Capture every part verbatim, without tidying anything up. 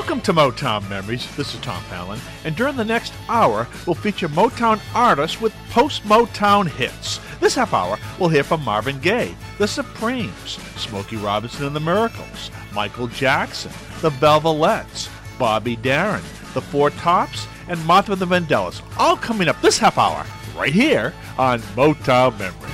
Welcome to Motown Memories. This is Tom Fallon, and during the next hour, we'll feature Motown artists with post-Motown hits. This half hour, we'll hear from Marvin Gaye, The Supremes, Smokey Robinson and the Miracles, Michael Jackson, The Velvelettes, Bobby Darin, The Four Tops, and Martha and the Vandellas, all coming up this half hour, right here on Motown Memories.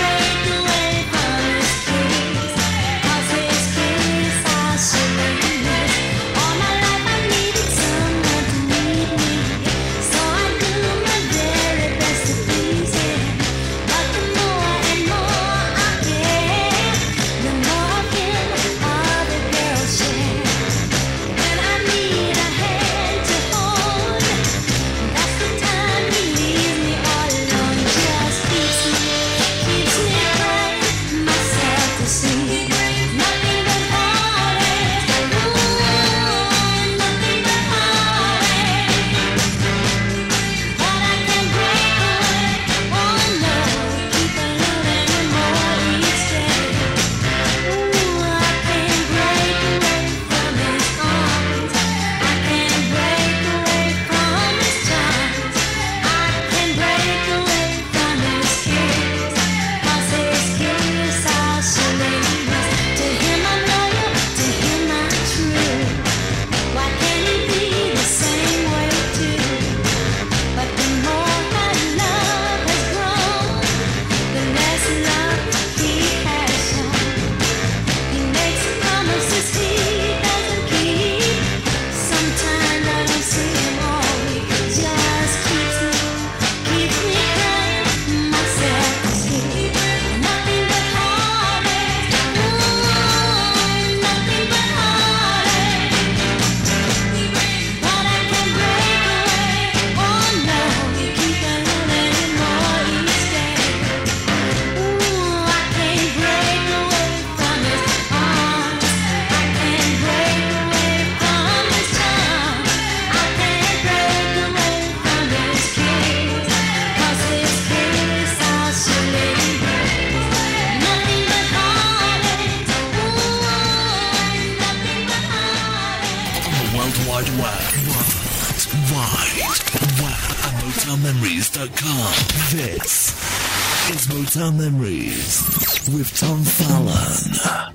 Cause his keys are silly. Motown Memories dot com. This is Motown Memories with Tom Fallon.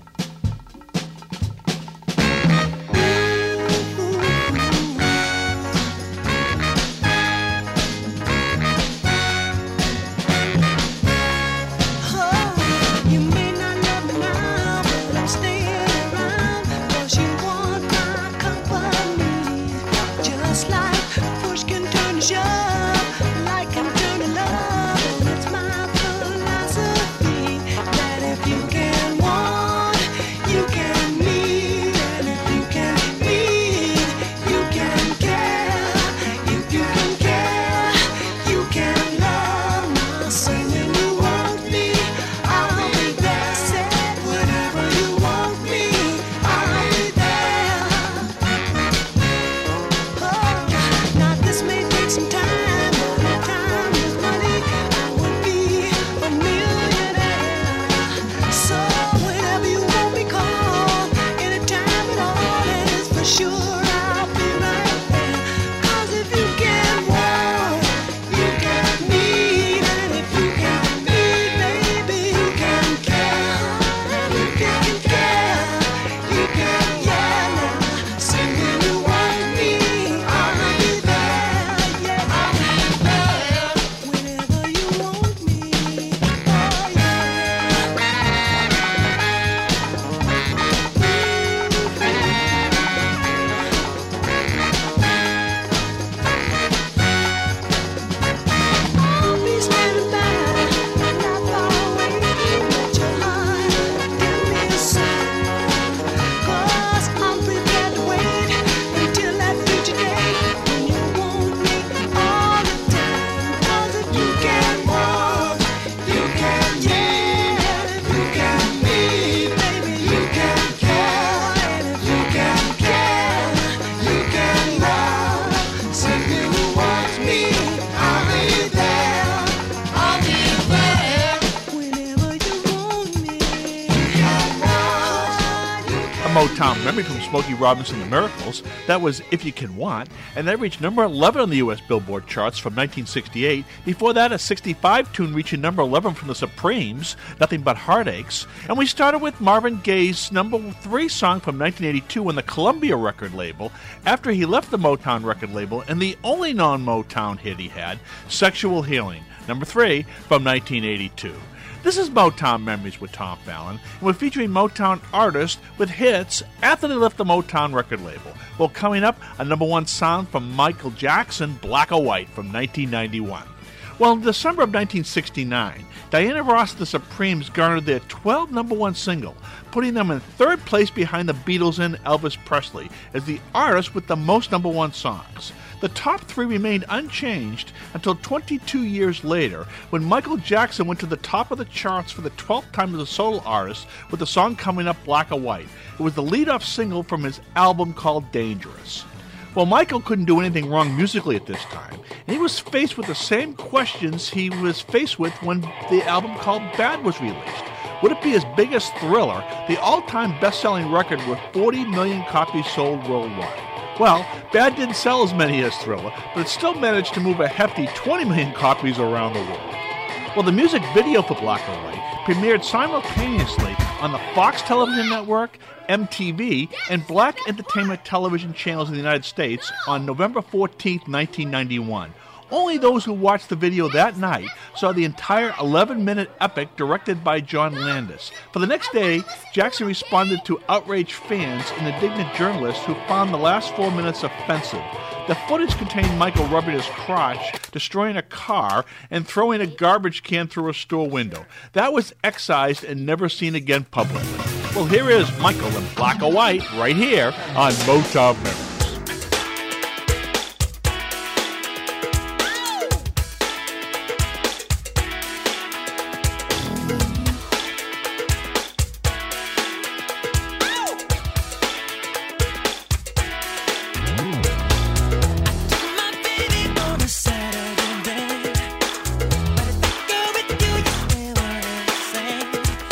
Motown memory from Smokey Robinson and the Miracles. That was If You Can Want, and that reached number eleven on the U S Billboard charts from nineteen sixty-eight. Before that, a sixty-five tune reaching number eleven from the Supremes, Nothing But Heartaches. And we started with Marvin Gaye's number three song from nineteen eighty-two on the Columbia record label, after he left the Motown record label, and the only non-Motown hit he had, Sexual Healing, number three from nineteen eighty-two. This is Motown Memories with Tom Fallon, and we're featuring Motown artists with hits after they left the Motown record label. Well, coming up, a number one song from Michael Jackson, Black or White, from nineteen ninety-one. Well, in December of nineteen sixty-nine, Diana Ross and the Supremes garnered their twelfth number one single, putting them in third place behind the Beatles and Elvis Presley as the artist with the most number one songs. The top three remained unchanged until twenty-two years later, when Michael Jackson went to the top of the charts for the twelfth time as a solo artist with the song coming up, Black or White. It was the lead-off single from his album called Dangerous. Well, Michael couldn't do anything wrong musically at this time, and he was faced with the same questions he was faced with when the album called Bad was released. Would it be as big as Thriller, the all-time best-selling record with forty million copies sold worldwide? Well, Bad didn't sell as many as Thriller, but it still managed to move a hefty twenty million copies around the world. Well, the music video for Black or White premiered simultaneously on the Fox Television Network, M T V, and Black Entertainment Television channels in the United States on November fourteenth, nineteen ninety-one. Only those who watched the video that night saw the entire eleven-minute epic directed by John Landis. For the next day, Jackson responded to outraged fans and indignant journalists who found the last four minutes offensive. The footage contained Michael rubbing his crotch, destroying a car, and throwing a garbage can through a store window. That was excised and never seen again publicly. Well, here is Michael in Black or White right here on Motown Memories.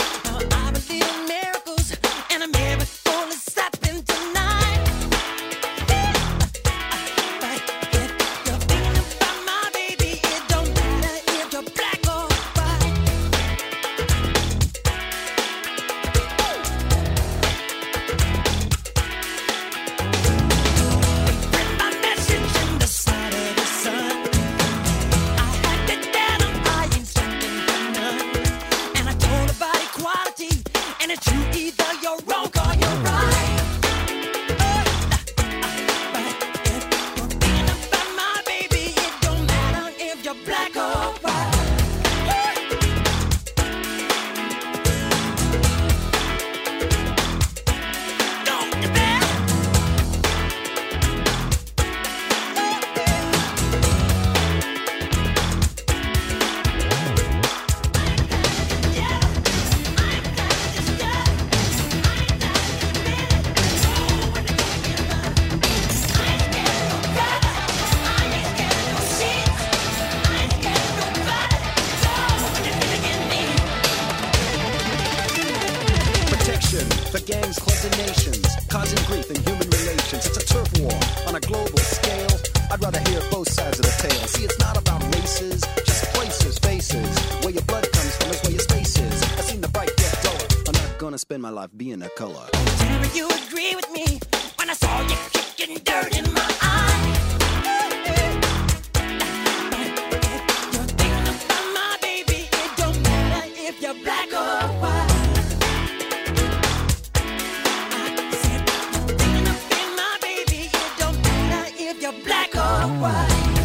Miracles and a miracle is happening tonight. spend my life being a color. Tell me you agree with me when I saw you kicking dirt in my eye. You're thinking about my baby. It don't matter if you're black or white. I said you're thinking about my baby. It don't matter if you're black or white.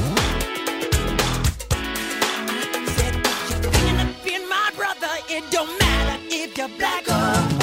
I said you're thinking about my brother. It don't matter if you're black or white.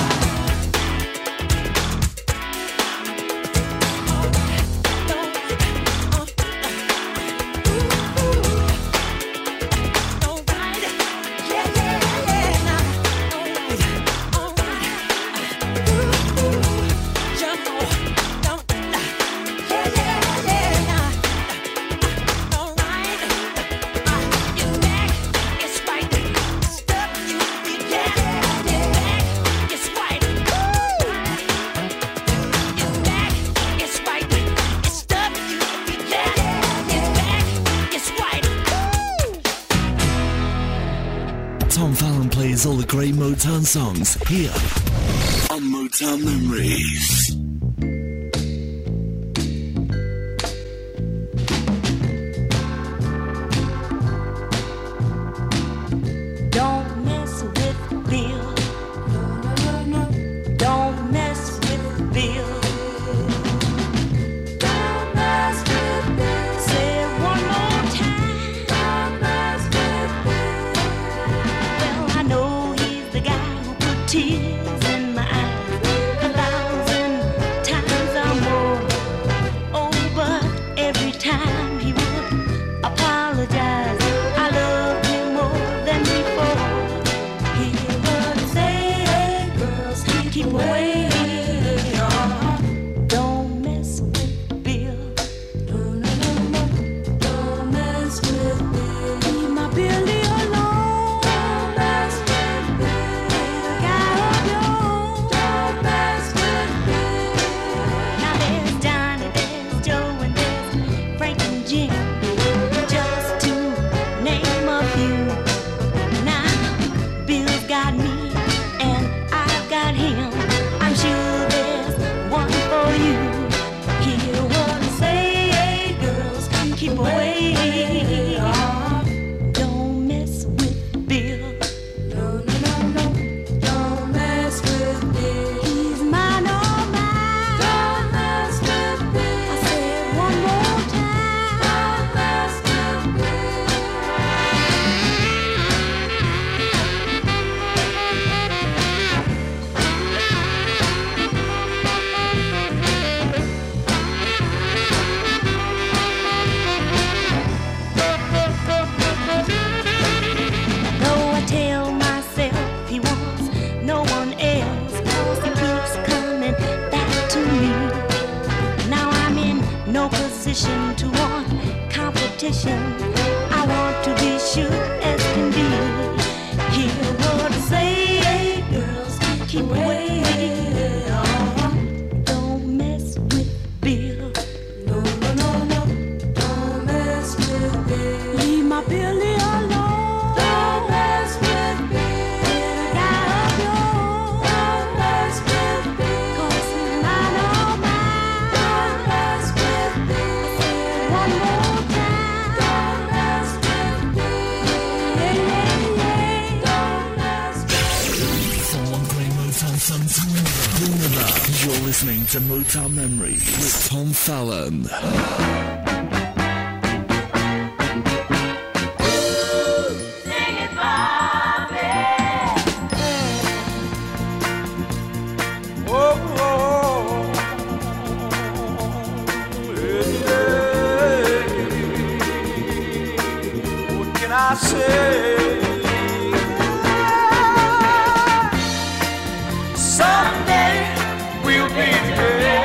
Tom Fallon plays all the great Motown songs here on Motown Memories. Don't mess with Bill. No, no, no, no. Don't mess with Bill. Don't mess with Bill. Say it one more time. Don't mess with Bill. Well, I know he's the guy who put tears in my eyes a thousand times or more. Oh, but every time he would apologize, I loved him more than before. He would say, hey, girls, keep away. Don't mess with Bill. No, no, no, no. Don't mess with Bill. Leave my Billy alone. Don't mess with Bill. Guy of your own. Don't mess with Bill. Now there's Johnny, there's Joe, and there's Frank and Jim, just to name a few. Now Bill's got me and I've got him. I'm sure there's one for you. He would say, hey, girls, keep away. Don't mess with Bill. No, no, no, no. Don't mess with Bill. He's mine, all mine. Don't mess with Bill. I said one more time. Don't mess with Bill. Though I tell myself he wants no one else, 'cause he keeps coming back to me. Now I'm in no position to want competition. I want to be sure as can be. He would say, hey, girls, keep away. Don't mess with Bill. No, no, no, no. Don't mess with Bill. Leave my Billy alone. Don't mess with Bill. Guy of your own. Don't mess with Bill. 'Cause he's mine, all mine. Don't mess with Bill. One more time. Don't mess with Bill. Yeah, yeah, yeah. Don't mess with Bill. From one great Motown song to another, another, you're listening to Motown Memories with Tom Fallon. Sing it, Bobby. Oh, oh, yeah. What can I say? Someday we'll be together.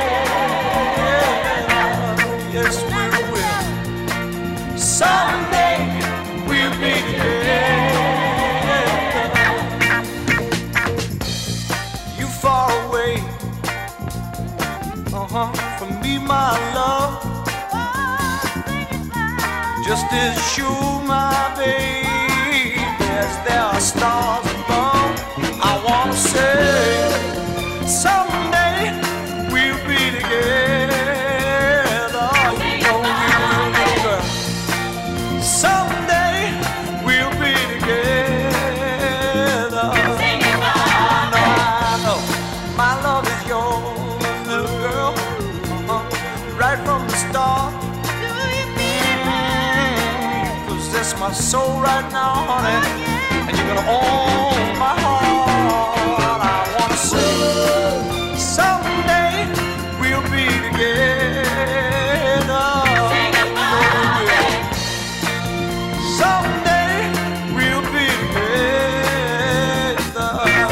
Yes, we will. Someday we'll be together. You far away, uh-huh, from me, my love. Just as sure, my baby, as there are stars above, I wanna say soul right now, honey, and you're gonna own my heart. I wanna say someday we'll be together. Someday we'll be together.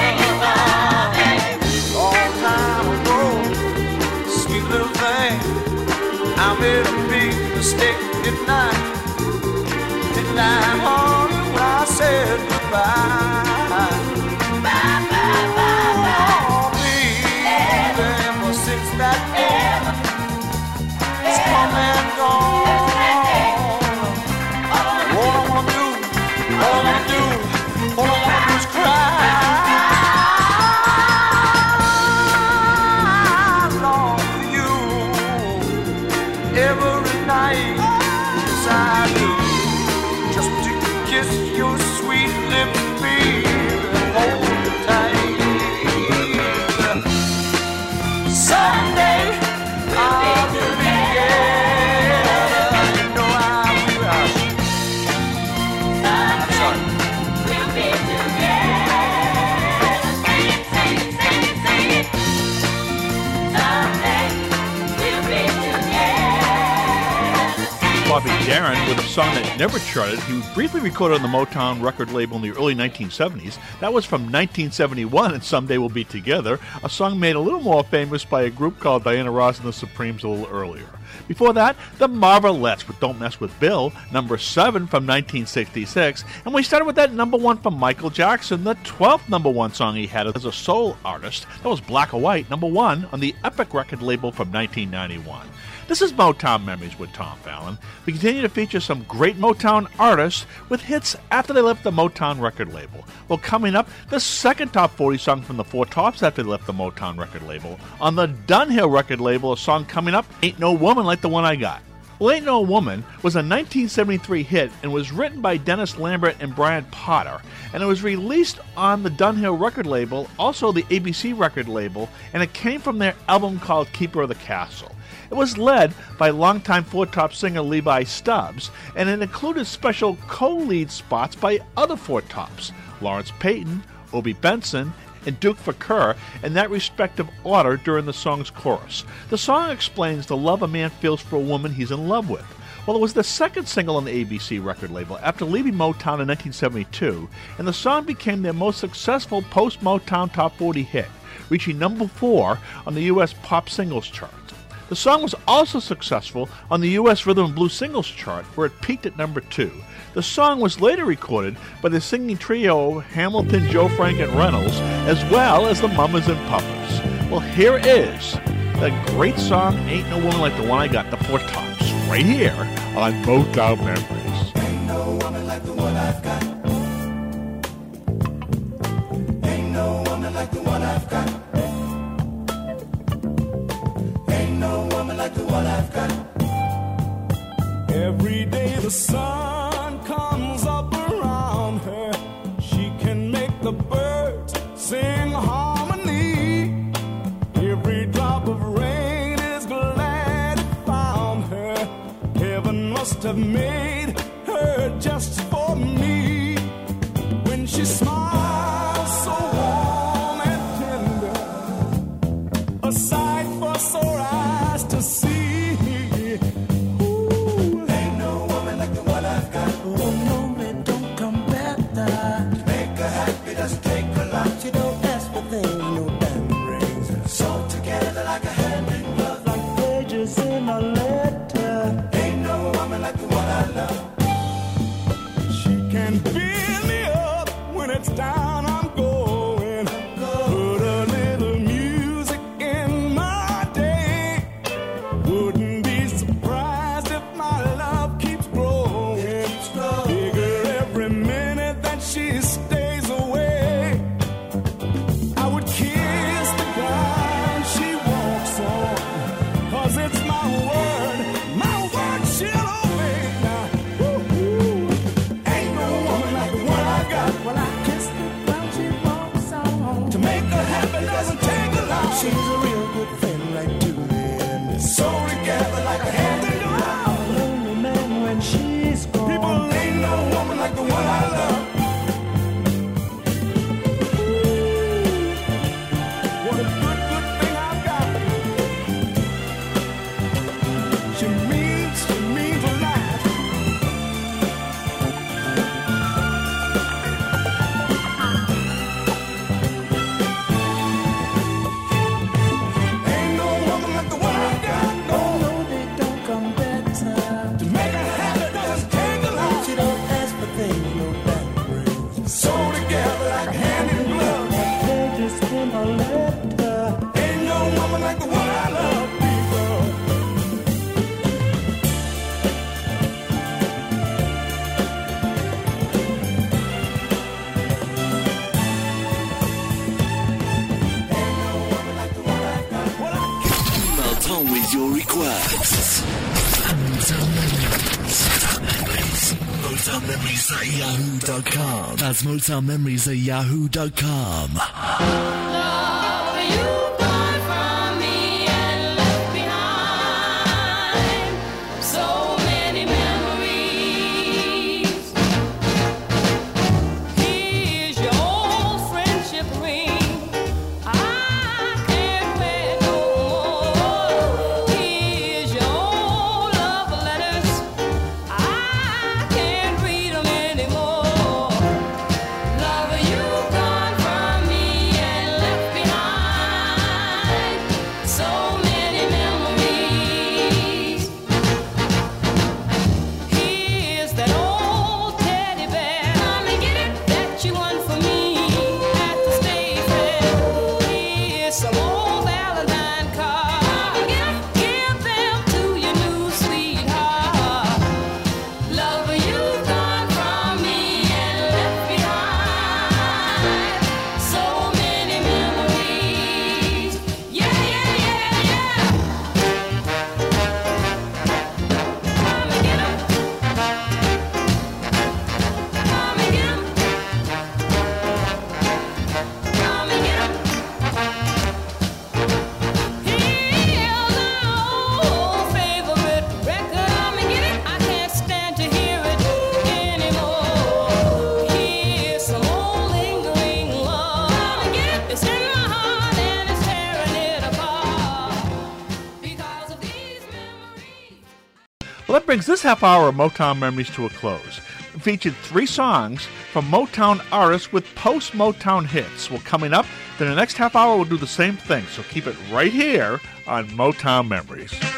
Long time ago, sweet little thing, I made a big mistake, didn't I? Didn't I, honey, when I said goodbye? Bye, bye, bye, bye. Oh, baby, ever since that day, it's come and gone. All I wanna do, all I wanna do, all I wanna do is cry. I long for you every night. Yes, I do. Just to kiss your sweet lips, baby, and hold you tight. Someday I'll be together. You know I will. I'm sorry. We'll be together. Sing it, sing it, sing it, sing it. Someday we'll be together. Bobby Darin with a song that never charted. He briefly recorded on the Motown record label in the early nineteen seventies. That was from nineteen seventy-one, and Someday We'll Be Together, a song made a little more famous by a group called Diana Ross and the Supremes a little earlier. Before that, the Marvelettes with Don't Mess With Bill, number seven from nineteen sixty-six, and we started with that number one from Michael Jackson, the twelfth number one song he had as a soul artist. That was Black or White, number one on the Epic record label from nineteen ninety-one. This is Motown Memories with Tom Fallon. We continue to feature some great Motown artists with hits after they left the Motown record label. Well, coming up, the second top forty song from the Four Tops after they left the Motown record label. On the Dunhill record label, a song coming up, Ain't No Woman Like the One I Got. Well, Ain't No Woman was a nineteen seventy-three hit and was written by Dennis Lambert and Brian Potter, and it was released on the Dunhill record label, also the A B C record label, and it came from their album called Keeper of the Castle. It was led by longtime Four Top singer Levi Stubbs, and it included special co-lead spots by other Four Tops, Lawrence Payton, Obie Benson, and Duke Fakur, in that respective order during the song's chorus. The song explains the love a man feels for a woman he's in love with. Well, it was the second single on the A B C record label after leaving Motown in nineteen seventy-two, and the song became their most successful post-Motown top forty hit, reaching number four on the U S pop singles chart. The song was also successful on the U S Rhythm and Blues singles chart, where it peaked at number two. The song was later recorded by the singing trio Hamilton, Joe Frank, and Reynolds, as well as the Mamas and Papas. Well, here is the great song, Ain't No Woman Like the One I Got, the Four Tops, right here on Motown Memories. Ain't no woman like the one I've got. Ain't no woman like the one I've got. Ain't no woman like the one I've got. Every day the sun comes up around her. She can make the birds sing harmony. Every drop of rain is glad it found her. Heaven must have made her just for me. When she smiles so warm and tender, a sight for sore eyes to see. Ooh, ain't no woman like the one I've got. Oh no, it don't come better. To make her happy doesn't take a lot. She don't ask for things, no diamond rings. Sew together like a hand in glove, like pages in a letter. Ain't no woman like the one I love. She can fill me up when it's down. I'm going. Put a little music in my day. Wouldn't be surprised if my love keeps growing. Bigger every minute that she stays away. I would kiss the ground she walks on, 'cause it's my word, my word she'll obey. Now, woo-hoo. Ain't no woman like the one I got. Well, I kiss the Memories at yahoo dot com. That's Motown Memories at yahoo dot com. Love, you've gone from me and left behind so many memories. Here's your old friendship ring. I can't wear no more. Here's your old love letters. I can't read them anymore. Love, you've gone from me and left behind so many memories. Here's that old teddy bear. Come and get it that you won for me at the state fair. Here's some old Valentine cards. Give them to your new sweetheart. Love, you've gone from me and left behind so many memories. Yeah, yeah, yeah, yeah. Come and get 'em. Come and get 'em. Come and get 'em. Here's our old favorite record. Come and get it. I can't stand to hear it anymore. Here's some old lingering love. Come and get it. It's in my heart and it's tearing it apart because of these memories. Well, that brings this half hour of Motown Memories to a close. It featured three songs from Motown artists with post-Motown hits. Well, coming up, then the next half hour we'll do the same thing, so keep it right here on Motown Memories.